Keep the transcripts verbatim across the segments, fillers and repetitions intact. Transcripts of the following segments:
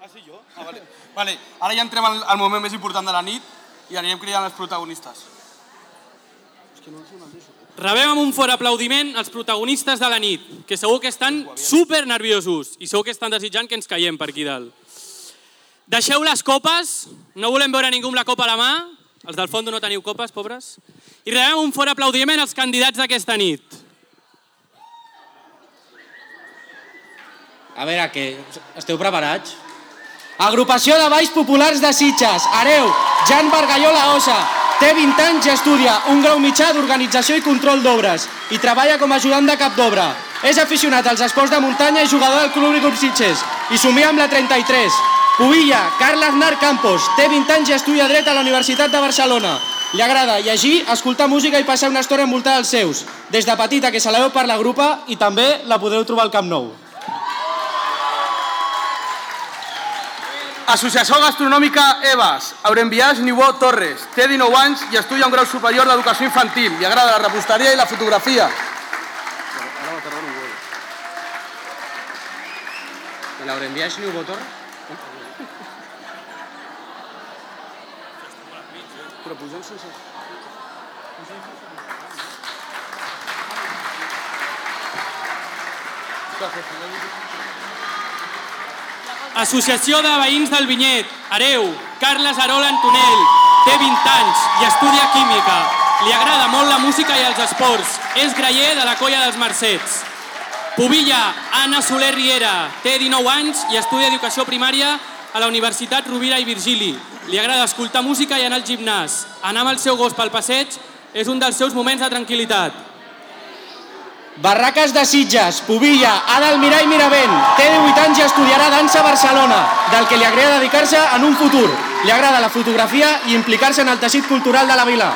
Ah, sí, jo? Ah, vale. Vale, ara ja entrem al, al moment més important de la nit i anirem cridant els protagonistes. És que no els ho deixo. Rebem amb un fort aplaudiment els protagonistes de la nit, que segur que estan super nerviosos i segur que estan desitjant que ens caiem per aquí dalt. Deixeu les copes, no volem veure ningú amb la copa a la mà, els del fons no teniu copes, pobres, i rebem un fort aplaudiment als candidats d'aquesta nit. A veure, què? Esteu preparats? Agrupació de Balls Populars de Sitges, hereu, Jan Bargallola Osa, té vint anys i estudia un grau mitjà d'Organització i Control d'Obres i treballa com a ajudant de cap d'obra. És aficionat als esports de muntanya i jugador del Club Grup Sitges i somia amb la trenta-tres. Pubilla, Carles Nar Campos, té vint anys i estudia dret a la Universitat de Barcelona. Li agrada llegir, escoltar música i passar una estona envoltada dels seus. Des de petita que se la veu per la grupa i també la podeu trobar al Camp Nou. Associació Gastronòmica Evas, Aurenviàs Nibó Torres, té dinou anys i estudia un grau superior d'Educació Infantil. Li agrada la reposteria i la fotografia. L'Aurenviàs Nibó Torres? Però pugem sense... Associació de Veïns del Vinyet, hereu, Carles Arola Antonell, té vint anys i estudia química. Li agrada molt la música i els esports. És graller de la Colla dels Mercets. Pubilla, Anna Soler Riera, té dinou anys i estudia educació primària a la Universitat Rovira i Virgili. Li agrada escoltar música i anar al gimnàs. Anar amb el seu gos pel passeig és un dels seus moments de tranquil·litat. Barraques de Sitges, Pubilla, Ada Almirall Miravent, té divuit anys i estudiarà dansa a Barcelona, del que li agrada dedicar-se en un futur. Li agrada la fotografia i implicar-se en el teixit cultural de la vila.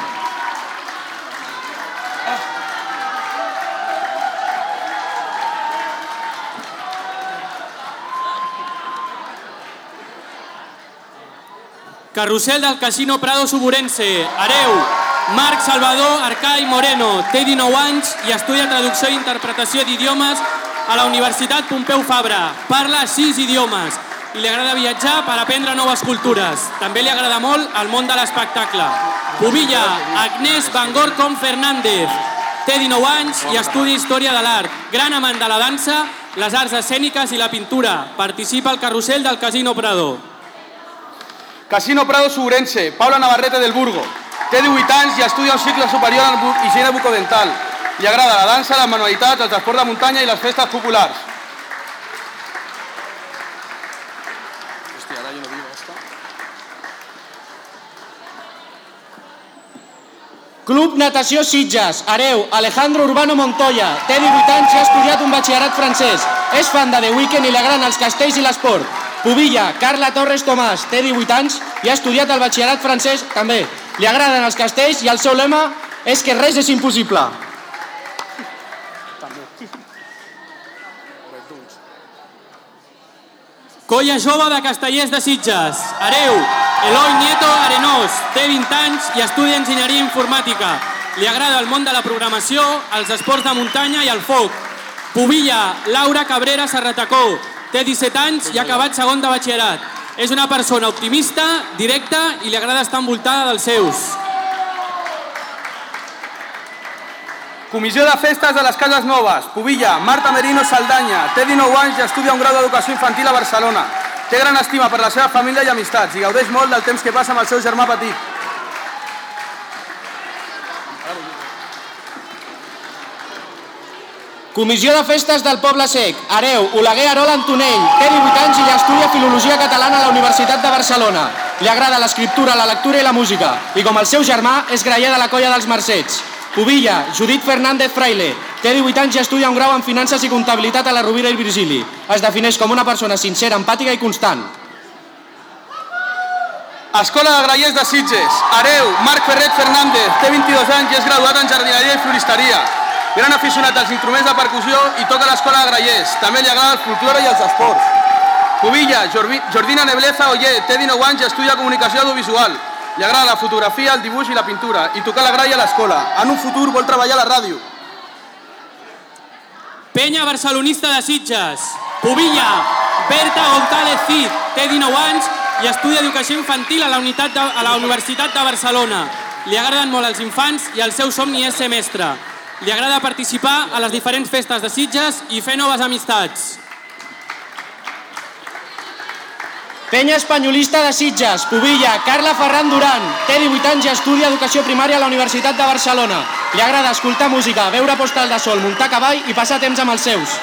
Carrusel del Casino Prado Suburense, hereu, Marc Salvador Arcai Moreno, té dinou anys i estudia traducció i interpretació d'idiomes a la Universitat Pompeu Fabra. Parla sis idiomes i li agrada viatjar per aprendre noves cultures. També li agrada molt el món de l'espectacle. Pubilla, Agnès Van Gorcom Fernández, té dinou anys i estudia Història de l'Art. Gran amant de la dansa, les arts escèniques i la pintura. Participa al Carrusel del Casino Prado. Casino Prado Suburense, Paula Navarrete del Burgo. Té divuit anys i estudia un cicle superior en higiene bucodental. Li agrada la dansa, les manualitats, el transport de muntanya i les festes populars. Hòstia, ara jo no digo esta. Club Natació Sitges, hereu, Alejandro Urbano Montoya, té divuit anys i ha estudiat un batxillerat francès. És fan de The Weeknd i li agraden els castells i l'esport. Pubilla, Carla Torres Tomàs, té divuit anys i ha estudiat el batxillerat francès també. Li agraden els castells i el seu lema és que res és impossible. Colla Jove de Castellers de Sitges, hereu, Eloi Nieto Arenós, té vint anys i estudia enginyeria informàtica. Li agrada el món de la programació, els esports de muntanya i el foc. Pubilla, Laura Cabrera Serratacó, té disset anys i ha acabat segon de batxillerat. És una persona optimista, directa i li agrada estar envoltada dels seus. Comissió de Festes de les Cases Noves, Pubilla, Marta Merino Saldanya, té dinou anys i estudia un grau d'educació infantil a Barcelona. Té gran estima per la seva família i amistats i gaudeix molt del temps que passa amb el seu germà petit. Comissió de Festes del Poble Sec, hereu, Oleguer Arola Antonell, té divuit anys i estudia Filologia Catalana a la Universitat de Barcelona. Li agrada l'escriptura, la lectura i la música, i com el seu germà és graller de la Colla dels Mercets. Pubilla, Judit Fernández Fraile, té divuit anys i estudia un grau en Finances i Comptabilitat a la Rovira i Virgili. Es defineix com una persona sincera, empàtica i constant. Escola de Grallers de Sitges, hereu, Marc Ferret Fernández, té vint-i-dos anys i és graduat en jardineria i floristeria. Gran aficionat als instruments de percussió i toca a l'Escola de Grallers. També li agrada el folklore i els esports. Pubilla, Jordina Nebleza Oller, té dinou anys i estudia comunicació audiovisual. Li agrada la fotografia, el dibuix i la pintura i tocar la gralla a l'escola. En un futur vol treballar a la ràdio. Penya Barcelonista de Sitges, Pubilla, Berta González Cid, té dinou anys i estudia educació infantil a la, unitat de, a la Universitat de Barcelona. Li agraden molt els infants i el seu somni és ser mestre. Li agrada participar a les diferents festes de Sitges i fer noves amistats. Penya Espanyolista de Sitges, Pubilla, Carla Ferran Duran. Té divuit anys i estudia educació primària a la Universitat de Barcelona. Li agrada escoltar música, veure postal de sol, muntar a cavall i passar temps amb els seus.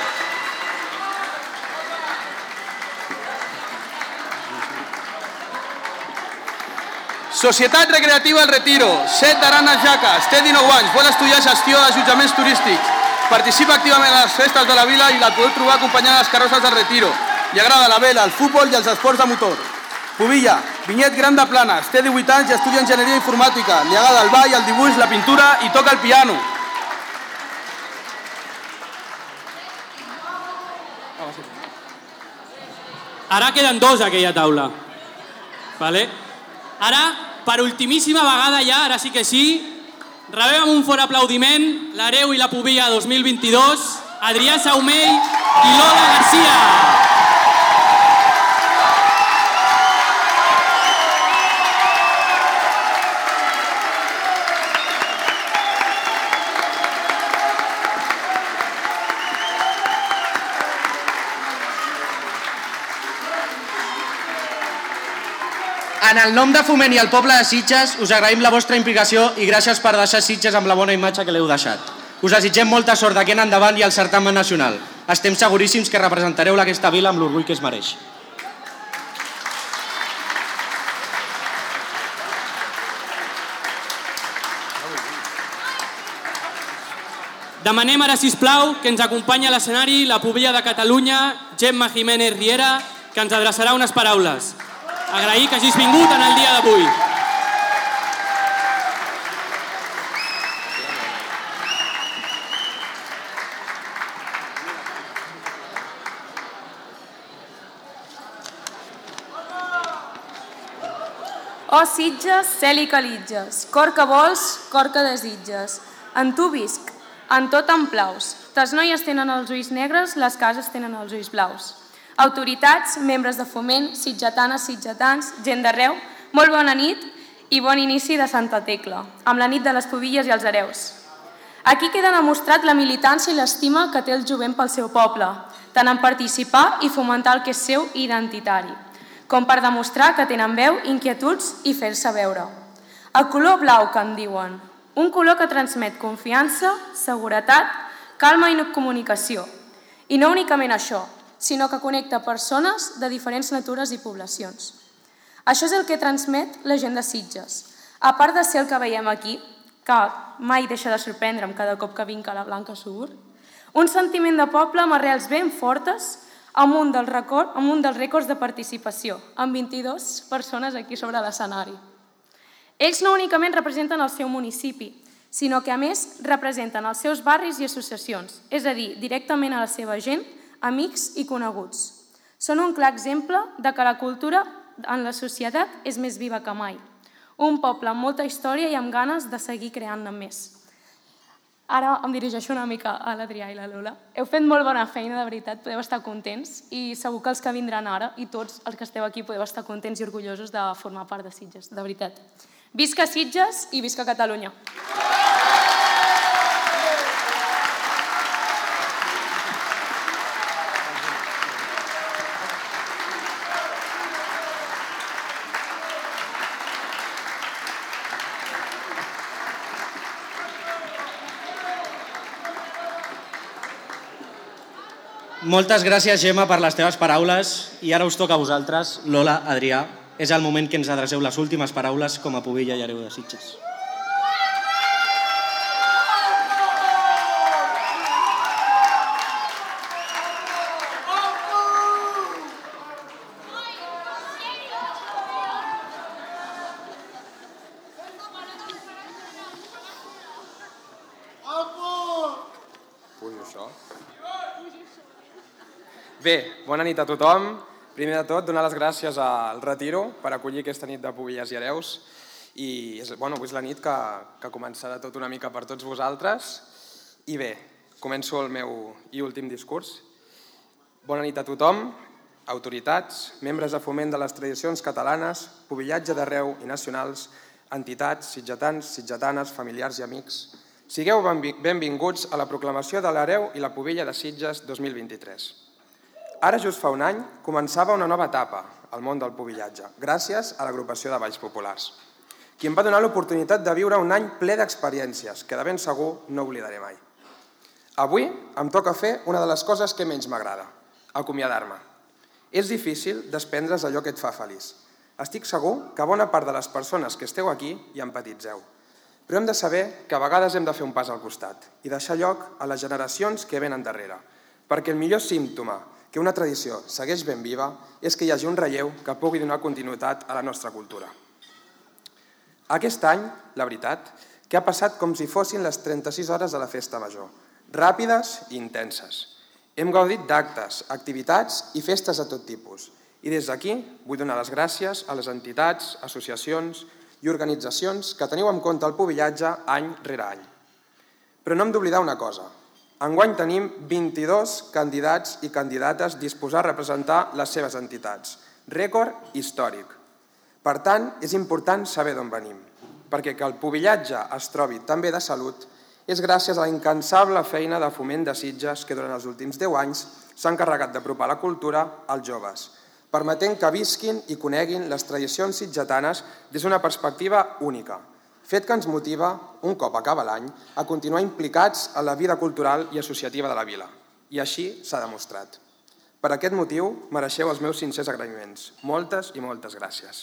Societat Recreativa El Retiro, Set d'Arana Jaques, té dinou anys, vol estudiar gestió d'allotjaments turístics. Participa activament a les festes de la vila i la podeu trobar acompanyant les carrosses del Retiro. Li agrada la vela, el futbol i els esports de motor. Pubilla, Vinyet Gran de Planes, té divuit anys i estudia enginyeria informàtica. Li agrada el ball, el dibuix, la pintura i toca el piano. Ara queden dos a aquella taula. Vale? Ara, per ultimíssima vegada ja, ara sí que sí, rebem amb un fort aplaudiment l'Hereu i la Pubilla dos mil vint-i-dos, Adrià Saumell i Lola Garcia. En el nom de Foment i el poble de Sitges, us agraïm la vostra implicació i gràcies per deixar Sitges amb la bona imatge que l'heu deixat. Us desitgem molta sort d'aquí en endavant i al certamen nacional. Estem seguríssims que representareu aquesta vila amb l'orgull que es mereix. Demanem ara, sisplau, que ens acompanyi a l'escenari la Pubilla de Catalunya, Gemma Jiménez Riera, que ens adreçarà unes paraules. Agrair que hagis vingut en el dia d'avui. Oh Sitges, cel i calitges, cor que vols, cor que desitges. En tu visc, en tot em plaus. Les noies tenen els ulls negres, les cases tenen els ulls blaus. Autoritats, membres de Foment, sitgetanes, sitgetans, gent d'arreu, molt bona nit i bon inici de Santa Tecla, amb la nit de les Pubilles i els hereus. Aquí queda demostrat la militància i l'estima que té el jovent pel seu poble, tant en participar i fomentar el que és seu i identitari, com per demostrar que tenen veu, inquietuds i fer-se veure. El color blau que en diuen, un color que transmet confiança, seguretat, calma i comunicació. I no únicament això, sinó que connecta persones de diferents natures i poblacions. Això és el que transmet la gent de Sitges. A part de ser el que veiem aquí, que mai deixa de sorprendre'm cada cop que vinc a la Blanca Subur, un sentiment de poble amb arrels ben fortes amb un dels record, amb un dels rècords de participació, amb vint-i-dues persones aquí sobre l'escenari. Ells no únicament representen el seu municipi, sinó que a més representen els seus barris i associacions, és a dir, directament a la seva gent, amics i coneguts. Són un clar exemple de que la cultura en la societat és més viva que mai. Un poble amb molta història i amb ganes de seguir creant-ne més. Ara em dirigeixo una mica a l'Adrià i la Lola. Heu fet molt bona feina, de veritat, podeu estar contents i segur que els que vindran ara i tots els que esteu aquí podeu estar contents i orgullosos de formar part de Sitges, de veritat. Visca Sitges i visca Catalunya! Moltes gràcies, Gemma, per les teves paraules i ara us toca a vosaltres, Lola, Adrià. És el moment que ens adreceu les últimes paraules com a Pubilla i hereu de Sitges. Bé, bona nit a tothom. Primer de tot, donar les gràcies al Retiro per acollir aquesta nit de Pubilles i hereus. I és, bueno, és la nit que, que començarà tot una mica per tots vosaltres. I bé, començo el meu i últim discurs. Bona nit a tothom. autoritats, membres de foment de les tradicions catalanes, pubillatge d'arreu i nacionals, entitats, sitgetans, sitgetanes, familiars i amics, sigueu benvinguts a la proclamació de l'Hereu i la Pubilla de Sitges dos mil vint-i-tres. Ara, just fa un any, començava una nova etapa al món del pubillatge, gràcies a l'agrupació de Balls Populars, qui em va donar l'oportunitat de viure un any ple d'experiències que de ben segur no oblidaré mai. Avui em toca fer una de les coses que menys m'agrada, acomiadar-me. És difícil desprendre's allò que et fa feliç. Estic segur que bona part de les persones que esteu aquí hi empatitzeu. Però hem de saber que a vegades hem de fer un pas al costat i deixar lloc a les generacions que venen darrere, perquè el millor símptoma que una tradició segueix ben viva és que hi hagi un relleu que pugui donar continuïtat a la nostra cultura. Aquest any, la veritat, que ha passat com si fossin les trenta-sis hores de la festa major, ràpides i intenses. Hem gaudit d'actes, activitats i festes de tot tipus. I des d'aquí vull donar les gràcies a les entitats, associacions i organitzacions que teniu en compte el pubillatge any rere any. Però no hem d'oblidar una cosa. Enguany tenim vint-i-dos candidats i candidates disposats a representar les seves entitats. Rècord històric. Per tant, és important saber d'on venim, perquè que el pubillatge es trobi tan bé de salut és gràcies a la incansable feina de foment de Sitges que durant els últims deu anys s'ha encarregat d'apropar la cultura als joves, permetent que visquin i coneguin les tradicions sitgetanes des d'una perspectiva única, fet que ens motiva, un cop acaba l'any, a continuar implicats en la vida cultural i associativa de la vila. I així s'ha demostrat. Per aquest motiu, mereixeu els meus sincers agraïments. Moltes i moltes gràcies.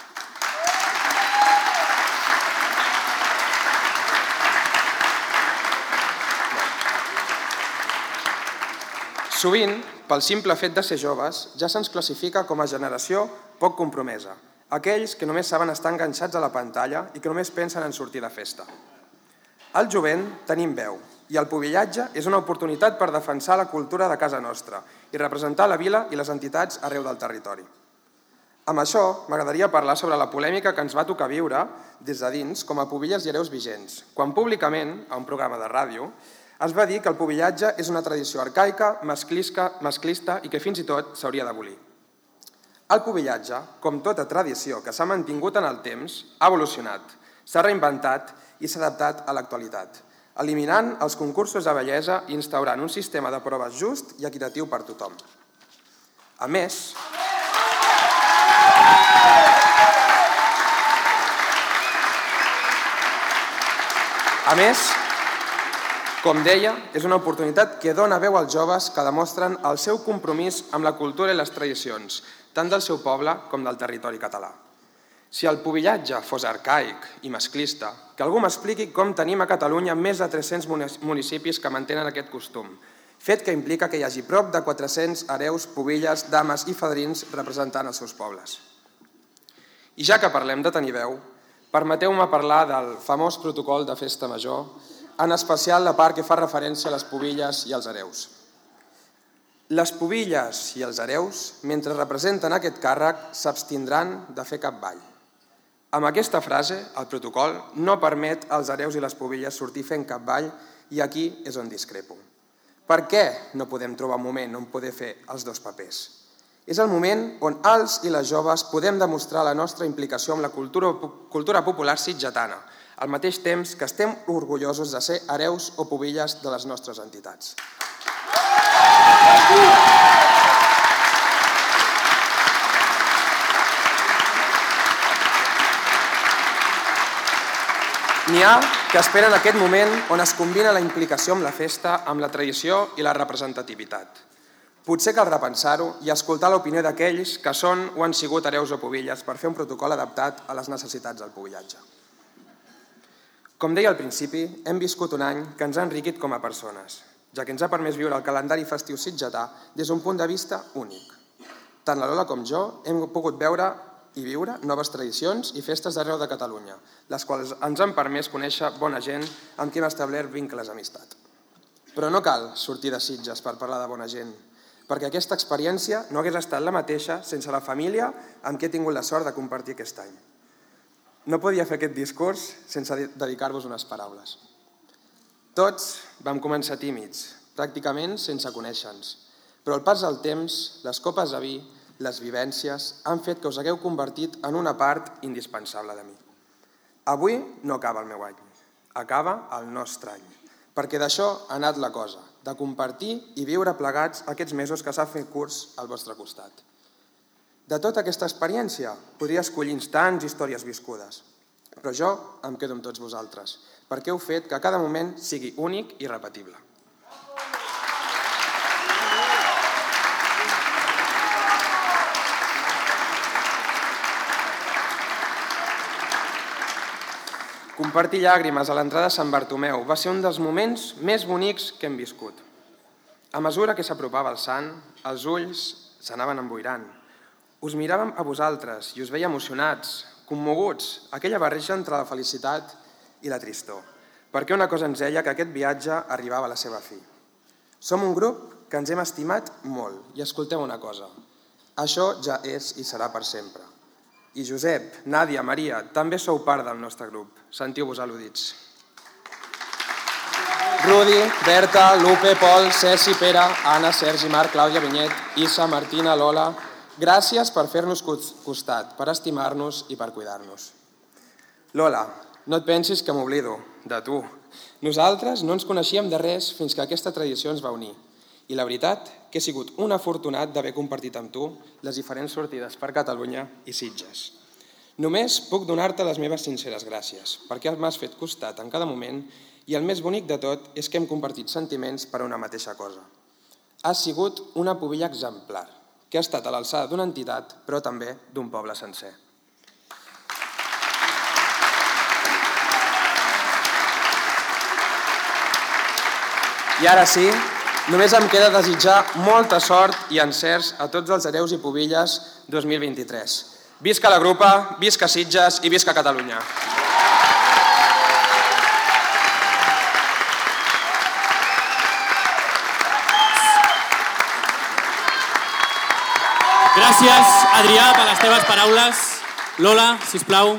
Sovint, pel simple fet de ser joves, ja se'ns classifica com a generació poc compromesa, aquells que només saben estar enganxats a la pantalla i que només pensen en sortir de festa. Al jovent tenim veu i el pubillatge és una oportunitat per defensar la cultura de casa nostra i representar la vila i les entitats arreu del territori. Amb això, m'agradaria parlar sobre la polèmica que ens va tocar viure des de dins com a pubilles i hereus vigents, quan públicament, a un programa de ràdio, es va dir que el pubillatge és una tradició arcaica, masclista i que fins i tot s'hauria d'abolir. El pubillatge, com tota tradició que s'ha mantingut en el temps, ha evolucionat, s'ha reinventat i s'ha adaptat a l'actualitat, eliminant els concursos de bellesa i instaurant un sistema de proves just i equitatiu per tothom. A més, a més, com deia, és una oportunitat que dona veu als joves que demostren el seu compromís amb la cultura i les tradicions, tant del seu poble com del territori català. Si el pubillatge fos arcaic i masclista, que algú m'expliqui com tenim a Catalunya més de tres-cents municipis que mantenen aquest costum, fet que implica que hi hagi prop de quatre-cents hereus, pubilles, dames i fadrins representant els seus pobles. I ja que parlem de tenir veu, permeteu-me parlar del famós protocol de festa major, en especial la part que fa referència a les pubilles i als hereus. Les pubilles i els hereus, mentre representen aquest càrrec, s'abstindran de fer cap ball. Amb aquesta frase, el protocol no permet als hereus i les pubilles sortir fent cap ball i aquí és on discrepo. Per què no podem trobar un moment on poder fer els dos papers? És el moment on els i les joves podem demostrar la nostra implicació amb la cultura popular sitgetana, al mateix temps que estem orgullosos de ser hereus o pubilles de les nostres entitats. N'hi ha que esperen aquest moment on es combina la implicació amb la festa, amb la tradició i la representativitat. Potser cal repensar-ho i escoltar l'opinió d'aquells que són o han sigut hereus o pubilles per fer un protocol adaptat a les necessitats del pubillatge. Com deia al principi, hem viscut un any que ens ha enriquit com a persones, ja que ens ha permès viure el calendari festiu sitgetà des d'un punt de vista únic. Tant la Lola com jo hem pogut veure i viure noves tradicions i festes d'arreu de Catalunya, les quals ens han permès conèixer bona gent amb qui hem establert vincles d'amistat. Però no cal sortir de Sitges per parlar de bona gent, perquè aquesta experiència no hagués estat la mateixa sense la família amb qui he tingut la sort de compartir aquest any. No podia fer aquest discurs sense dedicar-vos unes paraules. Tots vam començar tímids, pràcticament sense conèixer-nos, Però al pas del temps, les copes de vi, les vivències, han fet que us hagueu convertit en una part indispensable de mi. Avui no acaba el meu any, acaba el nostre any, perquè d'això ha anat la cosa, de compartir i viure plegats aquests mesos que s'ha fet curs al vostre costat. De tota aquesta experiència podria escollir instants i històries viscudes, però jo em quedo amb tots vosaltres, perquè heu fet que cada moment sigui únic i irrepetible. Compartir llàgrimes a l'entrada de Sant Bartomeu va ser un dels moments més bonics que hem viscut. A mesura que s'apropava el sant, els ulls s'anaven emboirant. Us miràvem a vosaltres i us veia emocionats, commoguts, aquella barreja entre la felicitat i la tristor, perquè una cosa ens deia que aquest viatge arribava a la seva fi. Som un grup que ens hem estimat molt i escolteu una cosa, això ja és i serà per sempre. I Josep, Nàdia, Maria, també sou part del nostre grup. Sentiu-vos al·ludits. Rudi, Berta, Lupe, Pol, Ceci, Pere, Anna, Sergi, Marc, Clàudia, Vinyet, Issa, Martina, Lola... Gràcies per fer-nos costat, per estimar-nos i per cuidar-nos. Lola, no et pensis que m'oblido de tu. Nosaltres no ens coneixíem de res fins que aquesta tradició ens va unir. I la veritat que he sigut un afortunat d'haver compartit amb tu les diferents sortides per Catalunya i Sitges. Només puc donar-te les meves sinceres gràcies, perquè m'has fet costat en cada moment i el més bonic de tot és que hem compartit sentiments per a una mateixa cosa. Has sigut una pubilla exemplar, que ha estat a l'alçada d'una entitat, però també d'un poble sencer. I ara sí, només em queda desitjar molta sort i encerts a tots els hereus i pubilles dos mil vint-i-tres. Visca la Grupa, visca Sitges i visca Catalunya. Gràcies, Adrià, per les teves paraules. Lola, sisplau.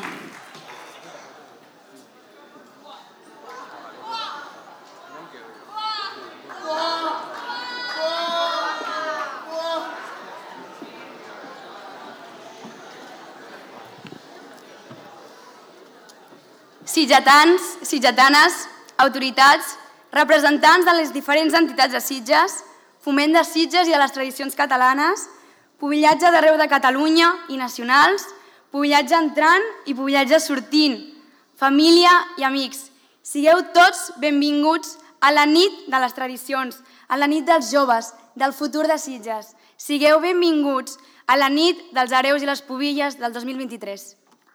Sitgetans, sitgetanes, autoritats, representants de les diferents entitats de Sitges, foment de Sitges i de les tradicions catalanes, pubillatge d'arreu de Catalunya i nacionals, pubillatge entrant i pubillatge sortint, família i amics. Sigueu tots benvinguts a la nit de les tradicions, a la nit dels joves, del futur de Sitges. Sigueu benvinguts a la nit dels hereus i les pubilles del dos mil vint-i-tres.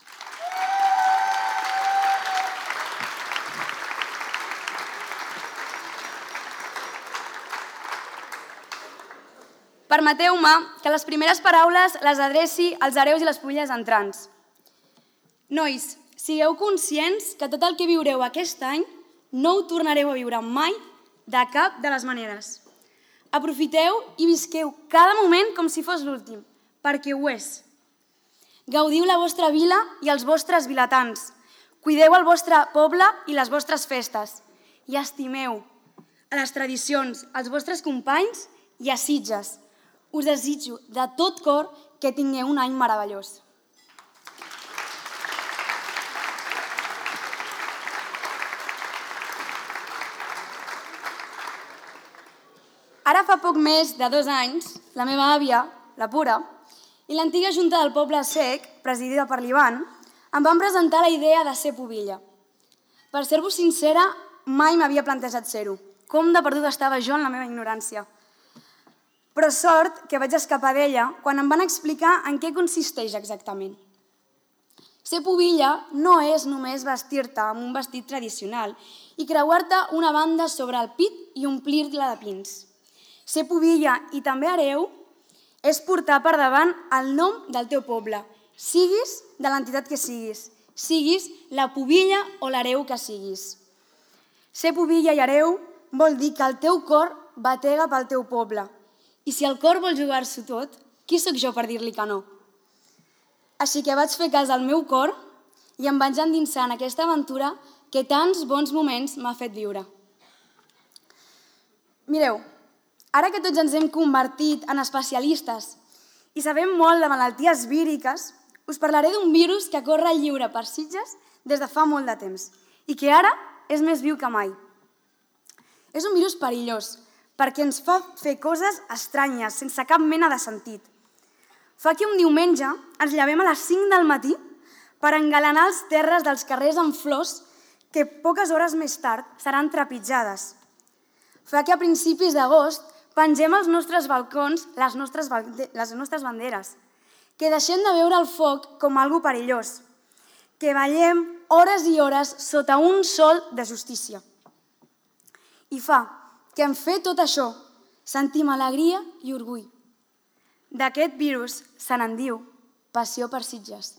Permeteu-me que les primeres paraules les adreci als hereus i les pubilles entrants. Nois, sigueu conscients que tot el que viureu aquest any no ho tornareu a viure mai de cap de les maneres. Aprofiteu i visqueu cada moment com si fos l'últim, perquè ho és. Gaudiu la vostra vila i els vostres vilatans. Cuideu el vostre poble i les vostres festes. I estimeu a les tradicions, als vostres companys i a Sitges. Us desitjo de tot cor que tingueu un any meravellós. Ara fa poc més de dos anys, la meva àvia, la Pura, i l'antiga junta del poble sec, presidida per l'Ivan, em van presentar la idea de ser pubilla. Per ser-vos sincera, mai m'havia plantejat ser-ho. Com de perduda estava jo en la meva ignorància. Però sort que vaig escapar d'ella quan em van explicar en què consisteix exactament. Ser pubilla no és només vestir-te amb un vestit tradicional i creuar-te una banda sobre el pit i omplir-la de pins. Ser pubilla i també hereu és portar per davant el nom del teu poble, siguis de l'entitat que siguis, siguis la pubilla o l'hereu que siguis. Ser pubilla i hereu vol dir que el teu cor batega pel teu poble. I si el cor vol jugar-s'ho tot, qui sóc jo per dir-li que no? Així que vaig fer cas al meu cor i em vaig endinsar en aquesta aventura que tants bons moments m'ha fet viure. Mireu, Ara que tots ens hem convertit en especialistes i sabem molt de malalties víriques, us parlaré d'un virus que corre lliure per Sitges des de fa molt de temps i que ara és més viu que mai. És un virus perillós perquè ens fa fer coses estranyes, sense cap mena de sentit. Fa que un diumenge ens llevem a les cinc del matí per engalanar els terres dels carrers amb flors que poques hores més tard seran trepitjades. Fa que a principis d'agost pengem als nostres balcons les nostres, les nostres banderes, que deixem de veure el foc com algo perillós, que ballem hores i hores sota un sol de justícia. I fa que en fer tot això sentim alegria i orgull. D'aquest virus se n'en diu Passió per Sitges.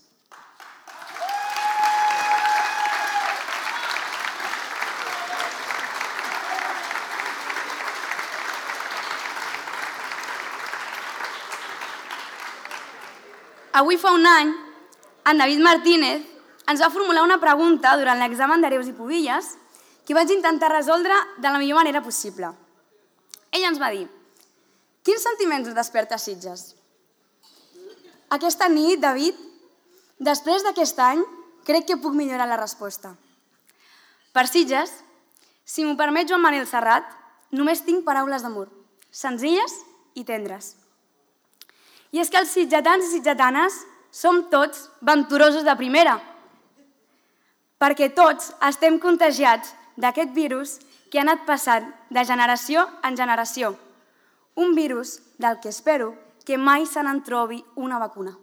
Avui fa un any, en David Martínez ens va formular una pregunta durant l'examen d'Hereus i Pubilles que vaig intentar resoldre de la millor manera possible. Ell ens va dir: quins sentiments us desperta Sitges? Aquesta nit, David, després d'aquest any, crec que puc millorar la resposta. Per Sitges, si m'ho permet Joan Manel Serrat, només tinc paraules d'amor, senzilles i tendres. I és que els sitgetans i sitgetanes som tots venturosos de primera, perquè tots estem contagiats d'aquest virus que ha anat passant de generació en generació. Un virus del que espero que mai se n'en trobi una vacuna.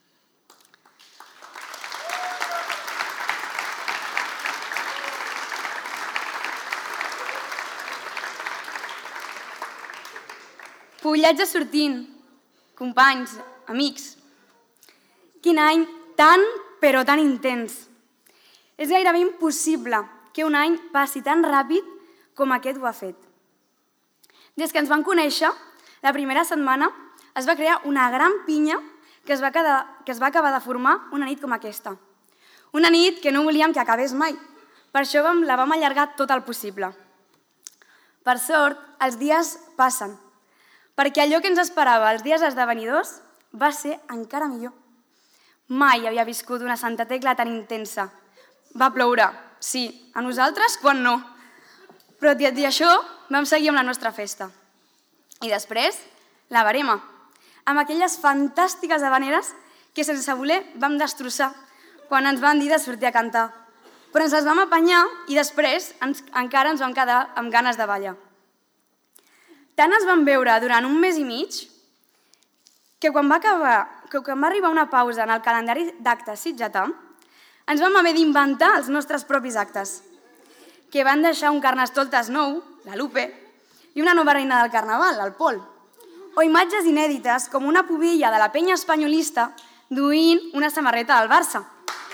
Pubillatge sortint, companys, amics. Quin any tan, però tan intens. És gairebé impossible que un any passi tan ràpid com aquest ho ha fet. Des que ens vam conèixer, la primera setmana es va crear una gran pinya que es va, quedar, que es va acabar de formar una nit com aquesta. Una nit que no volíem que acabés mai. Per això vam, la vam allargar tot el possible. Per sort, els dies passen, perquè allò que ens esperava els dies esdevenidors va ser encara millor. Mai havia viscut una Santa Tecla tan intensa. Va ploure, sí, a nosaltres quan no. Però tot i això vam seguir amb la nostra festa. I després, la verema, amb aquelles fantàstiques habaneres que sense voler vam destrossar quan ens van dir de sortir a cantar. Però ens les vam apanyar i després ens, encara ens vam quedar amb ganes de ballar. Tant es van veure durant un mes i mig que quan va, acabar, que quan va arribar una pausa en el calendari d'actes sitgetà, ens vam haver d'inventar els nostres propis actes, que van deixar un carnestoltes nou, la Lupe, i una nova reina del carnaval, el Pol, o imatges inèdites com una pubilla de la penya espanyolista duint una samarreta del Barça.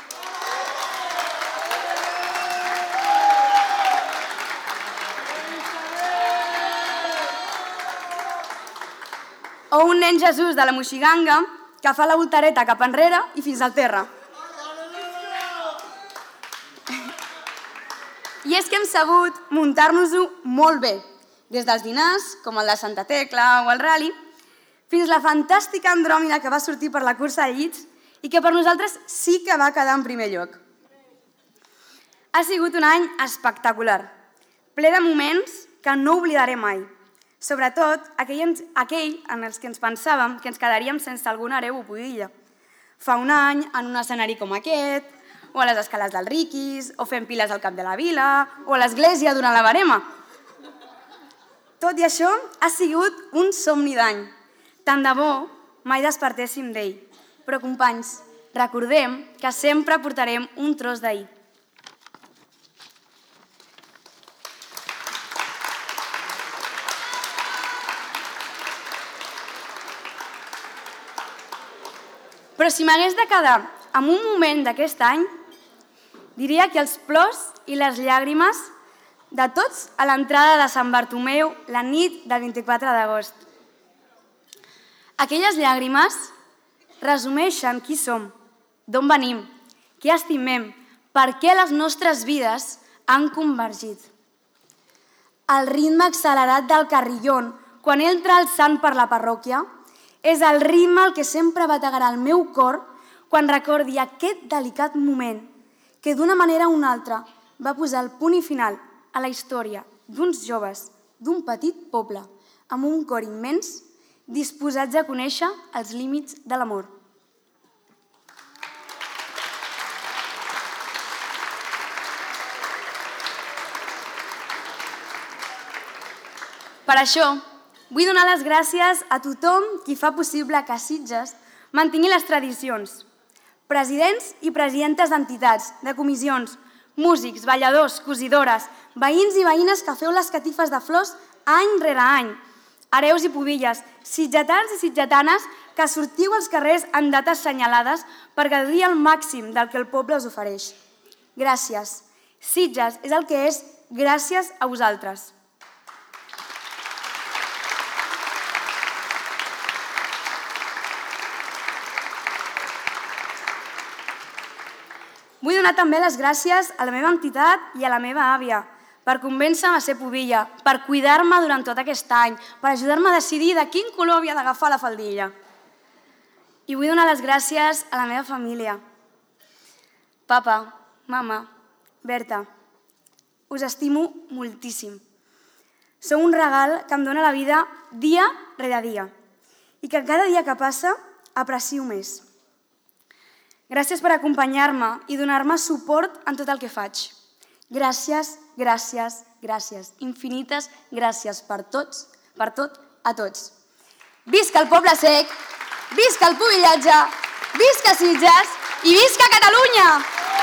O un nen Jesús de la Moixiganga que fa la voltareta cap enrere i fins al terra. I és que hem sabut muntar-nos-ho molt bé, des dels dinars, com el de Santa Tecla o el Rally, fins la fantàstica Andròmina que va sortir per la cursa de llits i que per nosaltres sí que va quedar en primer lloc. Ha sigut un any espectacular, ple de moments que no oblidaré mai. Sobretot aquell, aquell en els que ens pensàvem que ens quedaríem sense alguna hereu o pubilla. Fa un any, en un escenari com aquest, o a les escales del Riquis, o fent piles al cap de la vila, o a l'església durant la verema. Tot i això, ha sigut un somni d'any. Tant de bo mai despertéssim d'ell. Però, companys, recordem que sempre portarem un tros d'ahir. Però si m'hagués de quedar amb un moment d'aquest any, diria que els plors i les llàgrimes de tots a l'entrada de Sant Bartomeu la nit del vint-i-quatre d'agost. Aquelles llàgrimes resumeixen qui som, d'on venim, què estimem, per què les nostres vides han convergit. El ritme accelerat del carrillon quan entra el sant per la parròquia, és el ritme el que sempre bategarà el meu cor quan recordi aquest delicat moment que d'una manera o una altra va posar el punt i final a la història d'uns joves d'un petit poble amb un cor immens disposats a conèixer els límits de l'amor. Per això, vull donar les gràcies a tothom qui fa possible que Sitges mantingui les tradicions. Presidents i presidentes d'entitats, de comissions, músics, balladors, cosidores, veïns i veïnes que feu les catifes de flors any rere any, hereus i pubilles, sitgetans i sitgetanes que sortiu als carrers en dates assenyalades per gaudir al màxim del que el poble us ofereix. Gràcies. Sitges és el que és gràcies a vosaltres. Vull donar també les gràcies a la meva entitat i a la meva àvia per convèncer-me a ser pubilla, per cuidar-me durant tot aquest any, per ajudar-me a decidir de quin color havia d'agafar la faldilla. I vull donar les gràcies a la meva família. Papa, mama, Berta, us estimo moltíssim. Sou un regal que em dóna la vida dia rere dia i que cada dia que passa aprecio més. Gràcies per acompanyar-me i donar-me suport en tot el que faig. Gràcies, gràcies, gràcies. Infinites gràcies per tots, per tot, a tots. Visca el poble sec, visca el pubillatge, visca Sitges i visca Catalunya!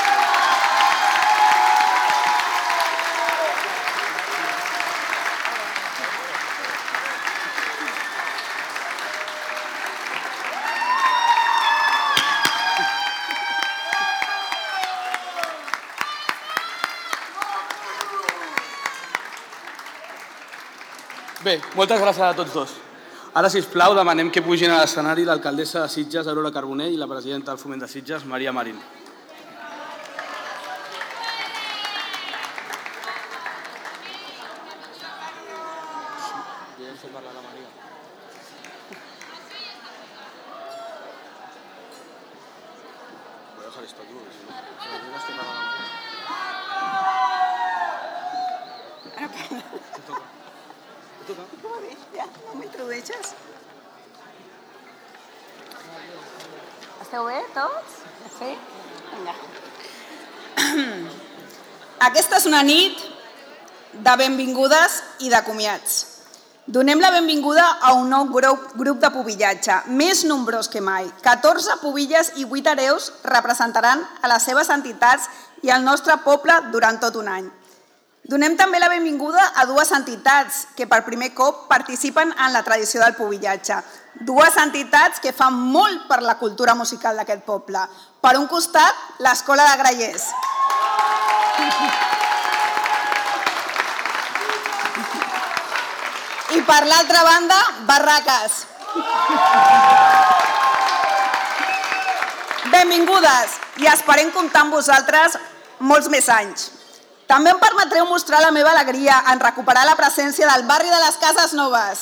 Bé, moltes gràcies a tots dos. Ara, sisplau, demanem que pugin a l'escenari l'alcaldessa de Sitges, Aurora Carbonell, i la presidenta del Foment de Sitges, Maria Marín. Esteu bé, tots? Sí? Vinga. Aquesta és una nit de benvingudes i de comiats. Donem la benvinguda a un nou grup, grup de pubillatge, més nombrós que mai. catorze pubilles i vuit hereus representaran a les seves entitats i al nostre poble durant tot un any. Donem també la benvinguda a dues entitats que per primer cop participen en la tradició del pubillatge. Dues entitats que fan molt per la cultura musical d'aquest poble. Per un costat, l'Escola de Grallers. I per l'altra banda, Barraques. Benvingudes i esperem comptar amb vosaltres molts més anys. També em permetreu mostrar la meva alegria en recuperar la presència del barri de les Cases Noves.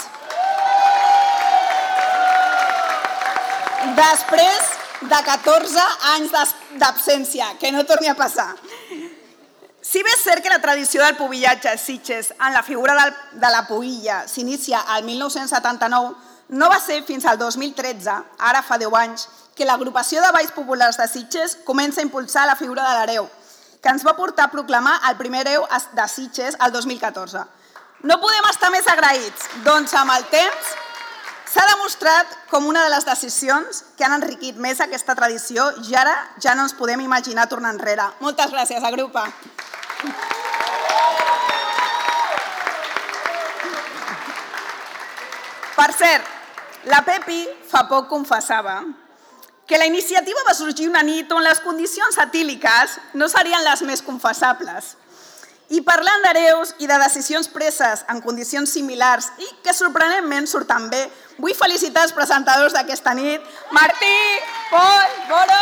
Després de catorze anys d'absència, que no torni a passar. Si bé és cert que la tradició del pubillatge a Sitges en la figura de la pubilla s'inicia al mil nou-cents setanta-nou, no va ser fins al dos mil tretze, ara fa deu anys, que l'agrupació de balls populars de Sitges comença a impulsar la figura de l'hereu, que ens va portar a proclamar el primer hereu de Sitges el dos mil catorze. No podem estar més agraïts, doncs amb el temps s'ha demostrat com una de les decisions que han enriquit més aquesta tradició i ara ja no ens podem imaginar tornar enrere. Moltes gràcies, agrupa. Per cert, la Pepi fa poc confessava que la iniciativa va sorgir una nit on les condicions etíliques no serien les més confessables. I parlant d'hereus i de decisions preses en condicions similars i que sorprenentment surten bé, vull felicitar els presentadors d'aquesta nit, Martí, Pol, Boro...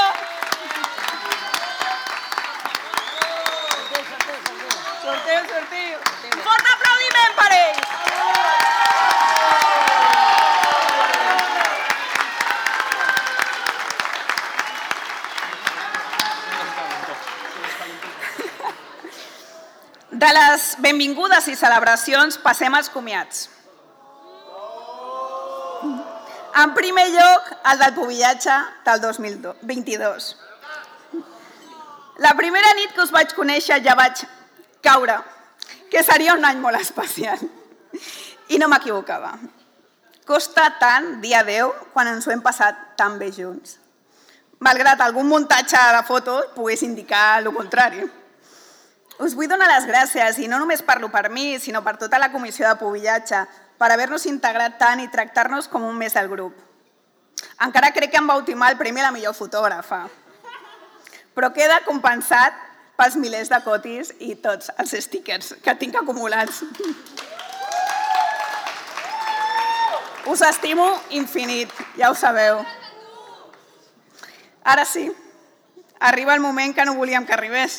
Sorteu, sorteu. Un fort aplaudiment per ells! De les benvingudes i celebracions passem als comiats. En primer lloc, el del pubillatge del dos mil vint-i-dos. La primera nit que us vaig conèixer ja vaig caure, que seria un any molt especial. I no m'equivocava. Costa tant dir adeu quan ens ho hem passat tan bé junts. Malgrat algun muntatge de fotos pogués indicar el contrari. Us vull donar les gràcies, i no només parlo per mi, sinó per tota la comissió de pubillatge, per haver-nos integrat tant i tractar-nos com un més del grup. Encara crec que em vau timar el premi a la millor fotògrafa. Però queda compensat pels milers de cotis i tots els stickers que tinc acumulats. Us estimo infinit, ja ho sabeu. Ara sí, arriba el moment que no volíem que arribés.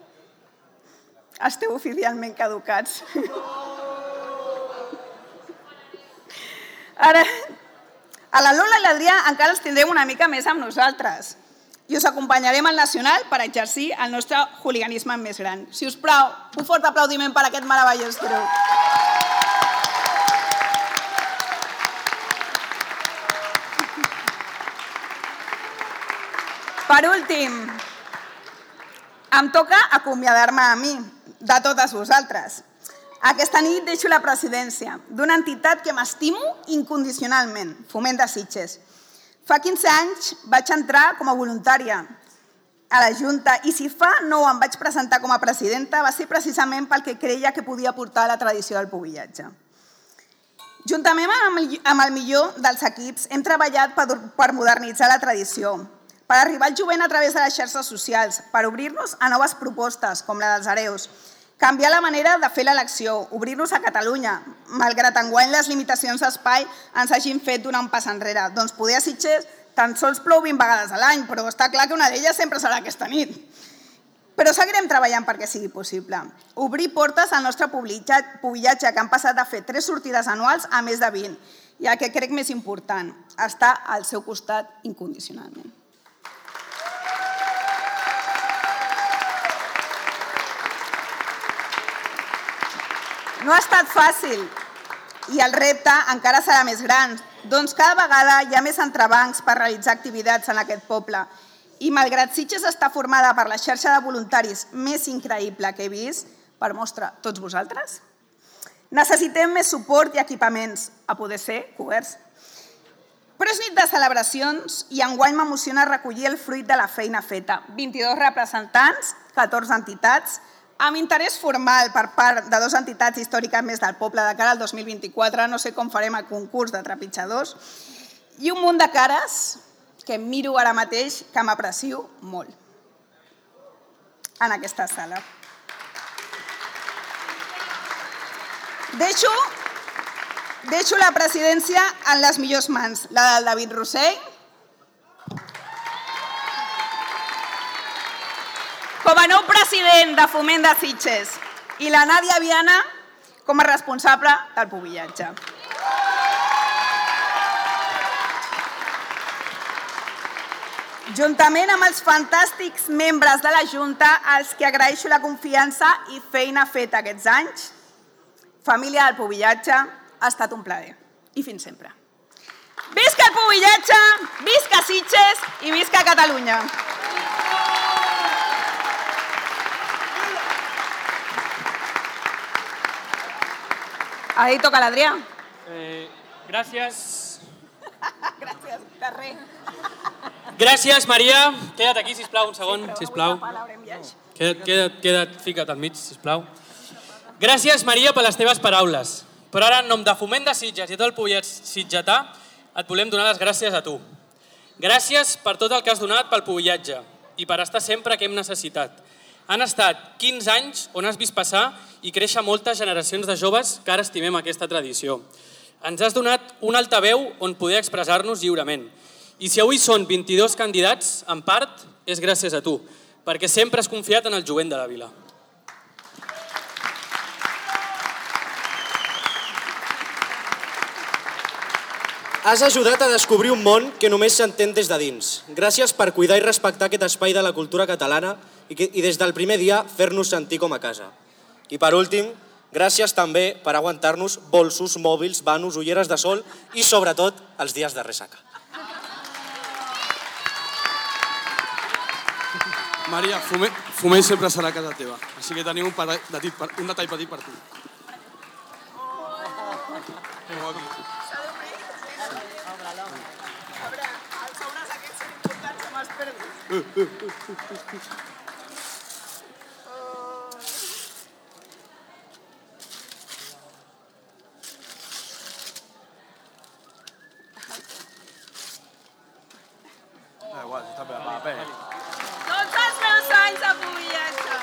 Esteu oficialment caducats. Ara, a la Lola i l'Adrià encara els tindrem una mica més amb nosaltres i us acompanyarem al Nacional per exercir el nostre hooliganisme més gran. Si us plau, un fort aplaudiment per aquest meravellós grup. Per últim, em toca acomiadar-me a mi, de totes vosaltres. Aquesta nit deixo la presidència d'una entitat que m'estimo incondicionalment, Foment de Sitges. Fa quinze anys vaig entrar com a voluntària a la Junta i si fa nou em vaig presentar com a presidenta va ser precisament pel que creia que podia portar la tradició del pubillatge. Juntament amb el millor dels equips hem treballat per modernitzar la tradició, per arribar al jovent a través de les xarxes socials, per obrir-nos a noves propostes, com la dels hereus, canviar la manera de fer l'elecció, obrir-nos a Catalunya, malgrat enguany les limitacions d'espai ens hagin fet donar un pas enrere. Doncs poder a Sitges tan sols plou vint vegades a l'any, però està clar que una d'elles sempre serà aquesta nit. Però seguirem treballant perquè sigui possible. Obrir portes al nostre pubillatge, que han passat de fer tres sortides anuals a més de vint. I el que crec més important, estar al seu costat incondicionalment. No ha estat fàcil i el repte encara serà més gran, doncs cada vegada hi ha més entrebancs per realitzar activitats en aquest poble i malgrat Sitges està formada per la xarxa de voluntaris més increïble que he vist, per mostra tots vosaltres, necessitem més suport i equipaments, a poder ser coberts. Però és nit de celebracions i enguany m'emociona recollir el fruit de la feina feta. vint-i-dos representants, catorze entitats, amb interès formal per part de dues entitats històriques més del poble de cara al dos mil vint-i-quatre, no sé com farem el concurs de trepitjadors, i un munt de cares que em miro ara mateix que m'aprecio molt en aquesta sala. Deixo, deixo la presidència en les millors mans, la del David Rossell, com a nou president de Foment de Sitges, i la Nàdia Viana com a responsable del pubillatge. Juntament amb els fantàstics membres de la Junta, als que agraeixo la confiança i feina feta aquests anys, família del pubillatge, ha estat un plaer. I fins sempre. Visca el pubillatge, visca Sitges i visca Catalunya! Ahí toca l'Adrià. Eh, gràcies. Gràcies, de res. Gràcies, Maria. Queda't aquí, sisplau, un segon, sisplau. Queda't, queda't, queda't, fica't al mig, sisplau. Gràcies, Maria, per les teves paraules. Però ara, en nom de Foment de Sitges i tot el pubillat sitgetà, et volem donar les gràcies a tu. Gràcies per tot el que has donat pel pubillatge i per estar sempre que hem necessitat. Han estat quinze anys on has vist passar i créixer moltes generacions de joves que ara estimem aquesta tradició. Ens has donat un altaveu on poder expressar-nos lliurement. I si avui són vint-i-dos candidats, en part, és gràcies a tu, perquè sempre has confiat en el jovent de la vila. Has ajudat a descobrir un món que només s'entén des de dins. Gràcies per cuidar i respectar aquest espai de la cultura catalana i des del primer dia fer-nos sentir com a casa. I per últim, gràcies també per aguantar-nos bolsos, mòbils, vanos, ulleres de sol i sobretot els dies de ressaca. Maria, Foment sempre serà a casa teva, així que tenim un detall petit per tu. Els sobres aquests són importants, se m'has perdut. Tots els meus anys de pubillatge.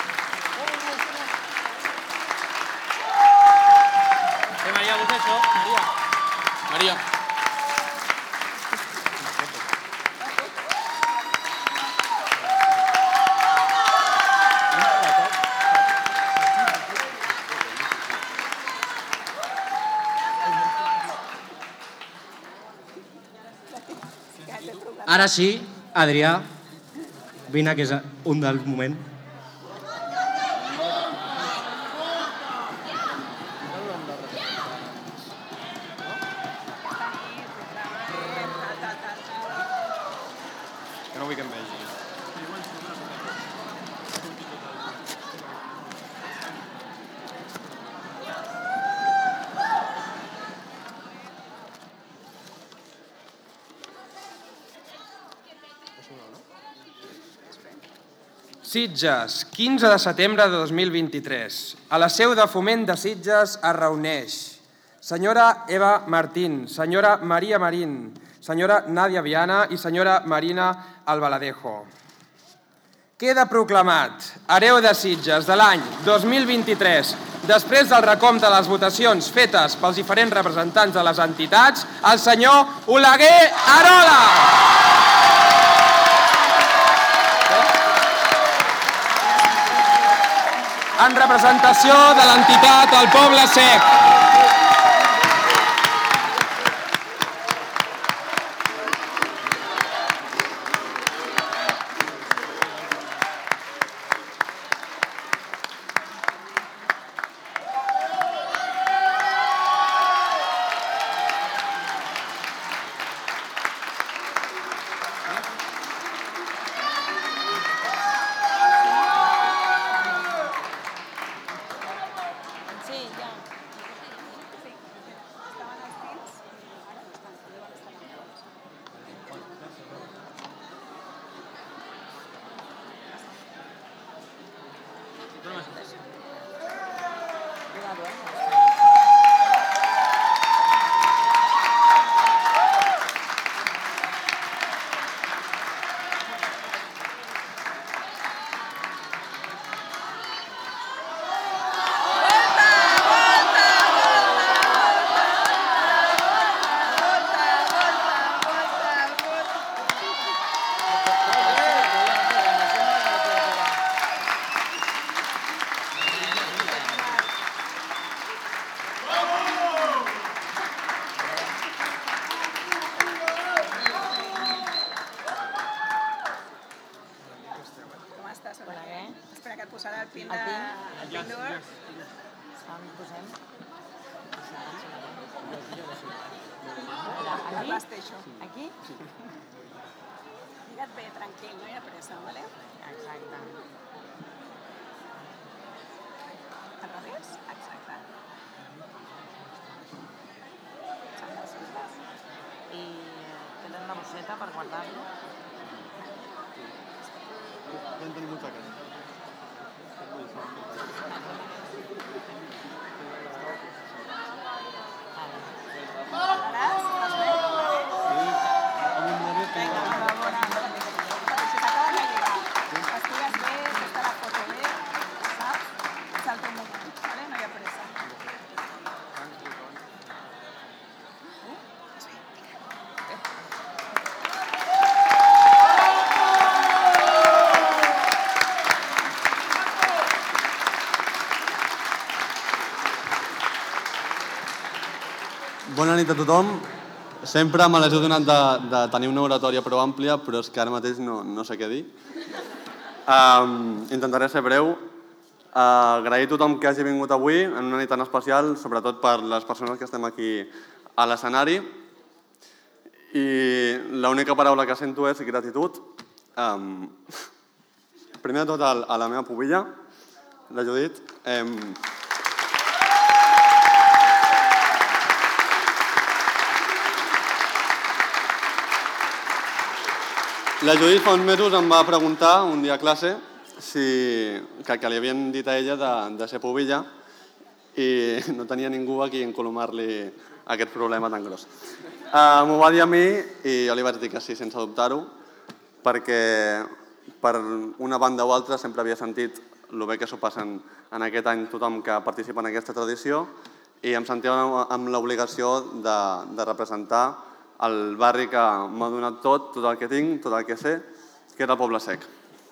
Eh, Maria, vols això? Maria. Maria. Ara sí, Adrià, vine que és un del moment. Que no vull que em vegi. Sitges, quinze de setembre de dos mil vint-i-tres. A la seu de Foment de Sitges es reuneix senyora Eva Martín, senyora Maria Marín, senyora Nàdia Viana i senyora Marina Albaladejo. Queda proclamat hereu de Sitges de l'any dos mil vint-i-tres, després del recompte de les votacions fetes pels diferents representants de les entitats, el senyor Oleguer Arola. En representació de l'entitat El Poble Sec. Espera que et posarà el pin de... El pin d'or. On posem? El pasteixo. Aquí? Digue't bé, tranquil, no hi ha pressa, vale? Exacte. Al revés? Exacte. I tenen una bosseta per guardar-lo? Ja en tenim un saquet. Bona nit a tothom. Sempre me les he donat de, de tenir una oratòria prou àmplia, però és que ara mateix no, no sé què dir. Um, intentaré ser breu. Agrair a tothom que hagi vingut avui en una nit tan especial, sobretot per les persones que estem aquí a l'escenari. I l'única paraula que sento és gratitud. Primer de tot a la meva pubilla, la Judit. La Judit fa uns mesos em va preguntar un dia a classe que li havien dit a ella de ser pubilla i no tenia ningú a qui encolomar-li aquest problema tan gros. M'ho va dir a mi i jo li vaig dir que sí, sense dubtar-ho, perquè per una banda o altra sempre havia sentit el bé que s'ho passen en aquest any tothom que participa en aquesta tradició i em sentia amb l'obligació de representar el barri que m'ha donat tot, tot el que tinc, tot el que sé, que és el Poble Sec.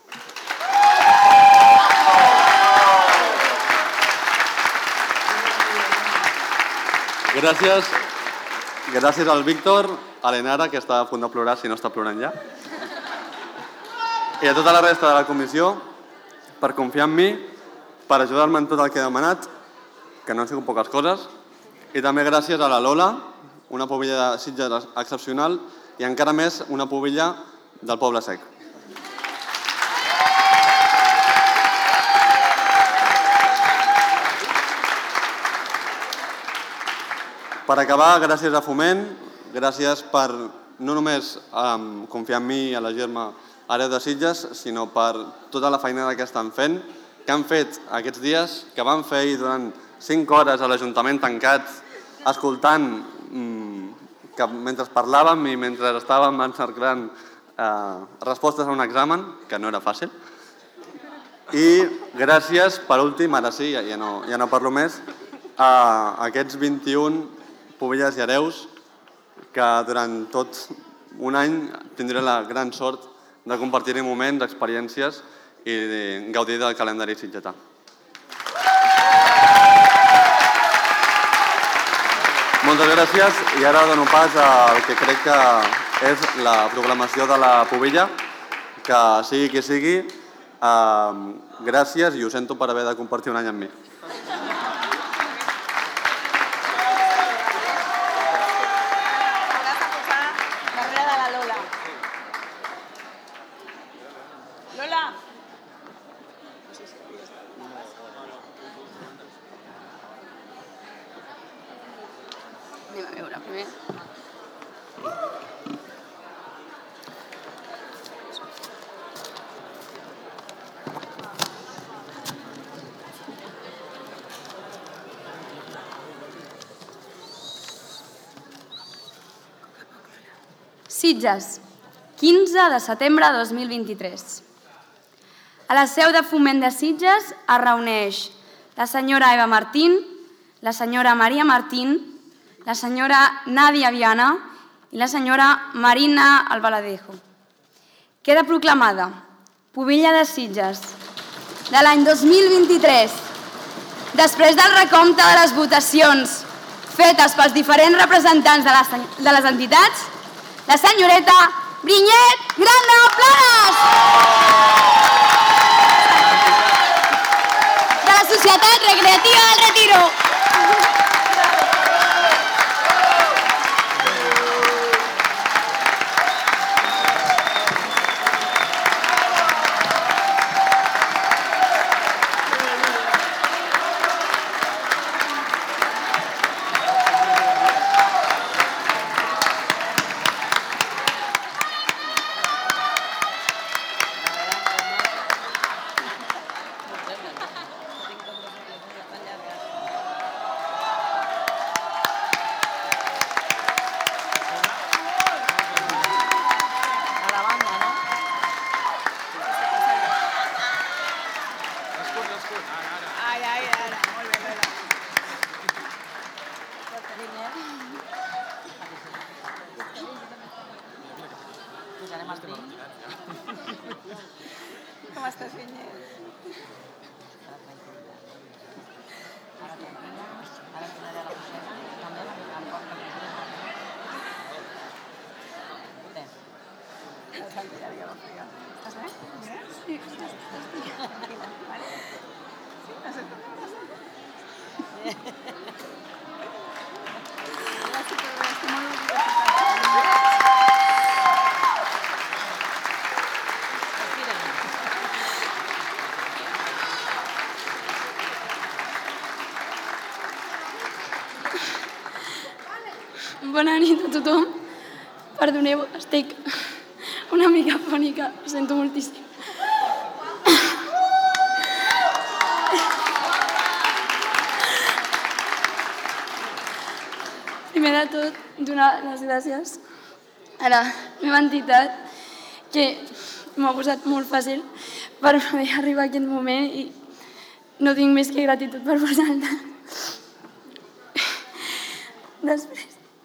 Gràcies, gràcies al Víctor, a l'Enara, que està a punt de plorar, si no està plorant ja, i a tota la resta de la comissió per confiar en mi, per ajudar-me en tot el que he demanat, que no han sigut poques coses, i també gràcies a la Lola, una pubilla de Sitges excepcional, i encara més una pubilla del Poble Sec. Per acabar, gràcies a Foment, gràcies per no només confiar en mi i elegir-me Hereu de Sitges, sinó per tota la feinada que estan fent, que han fet aquests dies, que van fer ahir durant cinc hores a l'Ajuntament tancat, escoltant que mentre parlàvem i mentre estàvem encerclant respostes a un examen, que no era fàcil. I gràcies, per últim, ara sí, ja no parlo més, a aquests vint-i-un pubilles i hereus que durant tot un any tindré la gran sort de compartir-hi moments, experiències i gaudir del calendari sitgetà. Moltes gràcies i ara dono pas al que crec que és la programació de la pubilla, que sigui qui sigui, gràcies i ho sento per haver de compartir un any amb mi. Sitges, quinze de setembre de dos mil vint-i-tres. A la seu de Foment de Sitges es reuneix la senyora Eva Martín, la senyora Maria Martín, la senyora Nadia Viana i la senyora Marina Albaladejo. Queda proclamada pubilla de Sitges de l'any dos mil vint-i-tres, després del recompte de les votacions fetes pels diferents representants de les entitats, la senyoreta Brinyet Grana Planes, de la Societat Recreativa del Retiro. Com estàs, Vinyet? Estàs bé? Sí, estàs bé. Bona nit a tothom. Perdoneu, estic una mica fònica, ho sento moltíssim. Primer de tot, donar les gràcies a la meva entitat, que m'ha posat molt fàcil per poder arribar a aquest moment i no tinc més que gratitud per vosaltres. Després...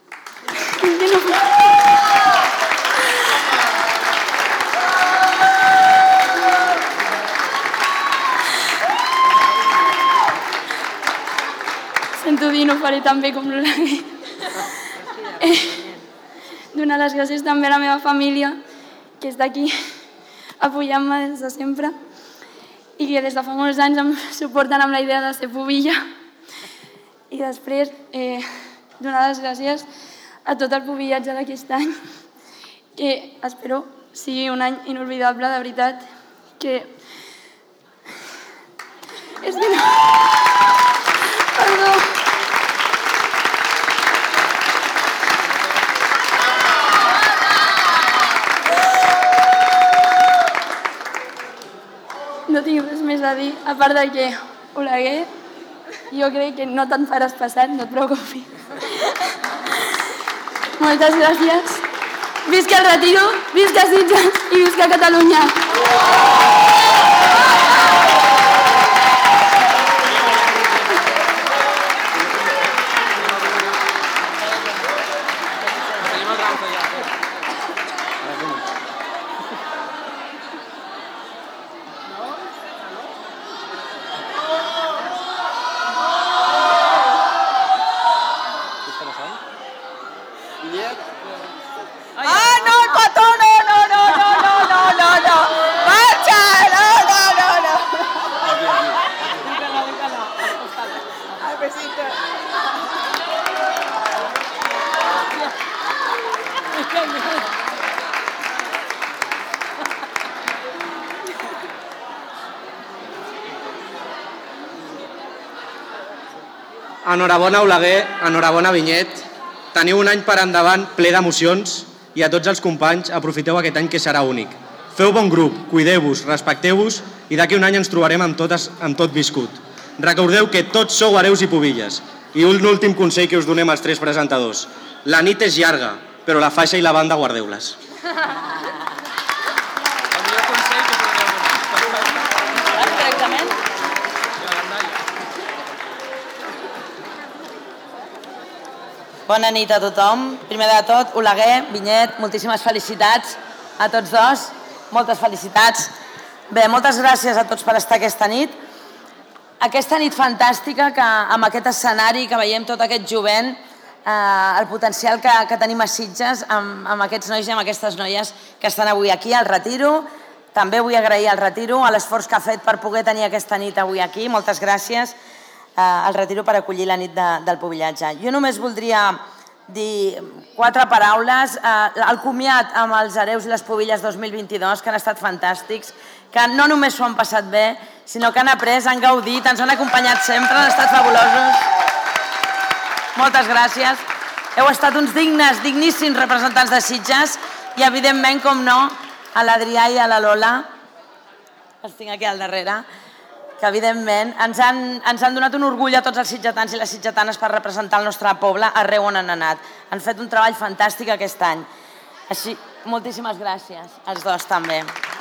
Sento dir, no ho faré tan bé com l'Oleguer. Donar les gràcies també a la meva família, que està aquí apoyant-me des de sempre i que des de fa molts anys em suporten amb la idea de ser pubilla. I després eh, donar les gràcies a tot el pubillatge d'aquest any, que espero sigui un any inolvidable, de veritat, que... És que no... Perdó. No tinc res més a dir, a part de que, Oleguer, jo crec que no te'n faràs passar, no et preocupis. Moltes gràcies. Visca el Retiro, visca Sitges i visca Catalunya. Ah, no, el petó, no, no, no, no, no, no, no, no. Marxa, no, no, no, no. Al besito. Enhorabona, Oleguer, enhorabona, Vinyet. Teniu un any per endavant ple d'emocions i a tots els companys aprofiteu aquest any que serà únic. Feu bon grup, cuideu-vos, respecteu-vos i d'aquí un any ens trobarem amb, totes, amb tot viscut. Recordeu que tots sou hereus i pubilles. I un últim consell que us donem als tres presentadors. La nit és llarga, però la faixa i la banda guardeu-les. Bona nit a tothom. Primer de tot, Oleguer, Vinyet, moltíssimes felicitats a tots dos. Moltes felicitats. Bé, moltes gràcies a tots per estar aquesta nit. Aquesta nit fantàstica, que amb aquest escenari que veiem tot aquest jovent, eh, el potencial que, que tenim a Sitges amb, amb aquests nois i amb aquestes noies que estan avui aquí al Retiro. També vull agrair al Retiro a l'esforç que ha fet per poder tenir aquesta nit avui aquí. Moltes gràcies al Retiro per acollir la nit de, del pubillatge. Jo només voldria dir quatre paraules. El comiat amb els hereus i les pubilles dos mil vint-i-dos, que han estat fantàstics, que no només s'ho han passat bé, sinó que han après, han gaudit, ens han acompanyat sempre, han estat fabulosos. Moltes gràcies. Heu estat uns dignes, digníssims representants de Sitges i, evidentment, com no, a l'Adrià i a la Lola, els tinc aquí al darrere, que evidentment ens han, ens han donat un orgull a tots els sitgetans i les sitgetanes per representar el nostre poble arreu on han anat. Han fet un treball fantàstic aquest any. Així, moltíssimes gràcies, als dos també.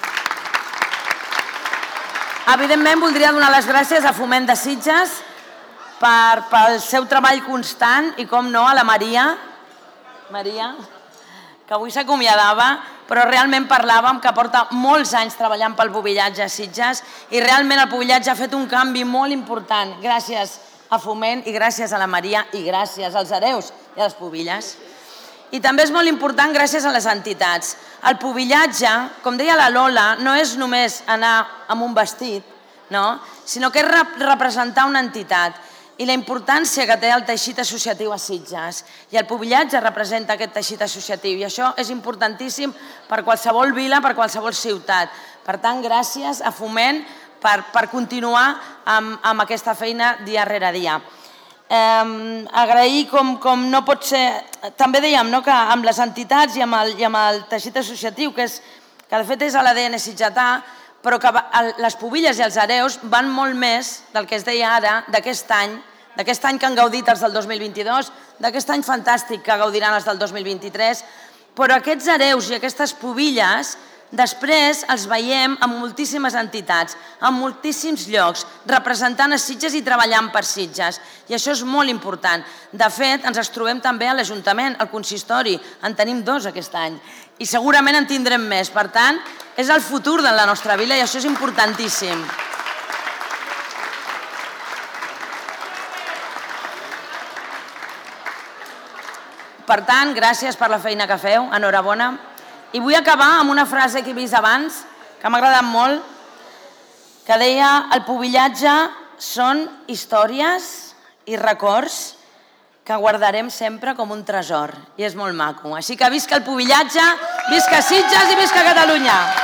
Evidentment, voldria donar les gràcies a Foment de Sitges per, pel seu treball constant i, com no, a la Maria, Maria, que avui s'acomiadava, però realment parlàvem que porta molts anys treballant pel pubillatge a Sitges i realment el pubillatge ha fet un canvi molt important gràcies a Foment i gràcies a la Maria i gràcies als hereus i a les pubilles. I també és molt important gràcies a les entitats. El pubillatge, com deia la Lola, no és només anar amb un vestit, no? Sinó que és representar una entitat. i la importància que té el teixit associatiu a Sitges. I el pubillatge representa aquest teixit associatiu i això és importantíssim per qualsevol vila, per qualsevol ciutat. Per tant, gràcies a Foment per, per continuar amb, amb aquesta feina dia rere dia. Eh, agrair com, com no pot ser... També dèiem no, que amb les entitats i amb el, i amb el teixit associatiu, que, és, que de fet és a l'A D N sitgetà, però que les pubilles i els hereus van molt més del que es deia ara, d'aquest any, d'aquest any que han gaudit els del dos mil vint-i-dos, d'aquest any fantàstic que gaudiran els del dos mil vint-i-tres, però aquests hereus i aquestes pubilles després els veiem en moltíssimes entitats, en moltíssims llocs, representant a Sitges i treballant per Sitges. I això és molt important. De fet, ens trobem també a l'Ajuntament, al consistori. En tenim dos aquest any. I segurament en tindrem més. Per tant, és el futur de la nostra vila i això és importantíssim. Per tant, gràcies per la feina que feu. Enhorabona. I vull acabar amb una frase que he vist abans, que m'ha agradat molt, que deia: el pubillatge són històries i records que guardarem sempre com un tresor. I és molt maco. Així que visca el pubillatge, visca Sitges i visca Catalunya!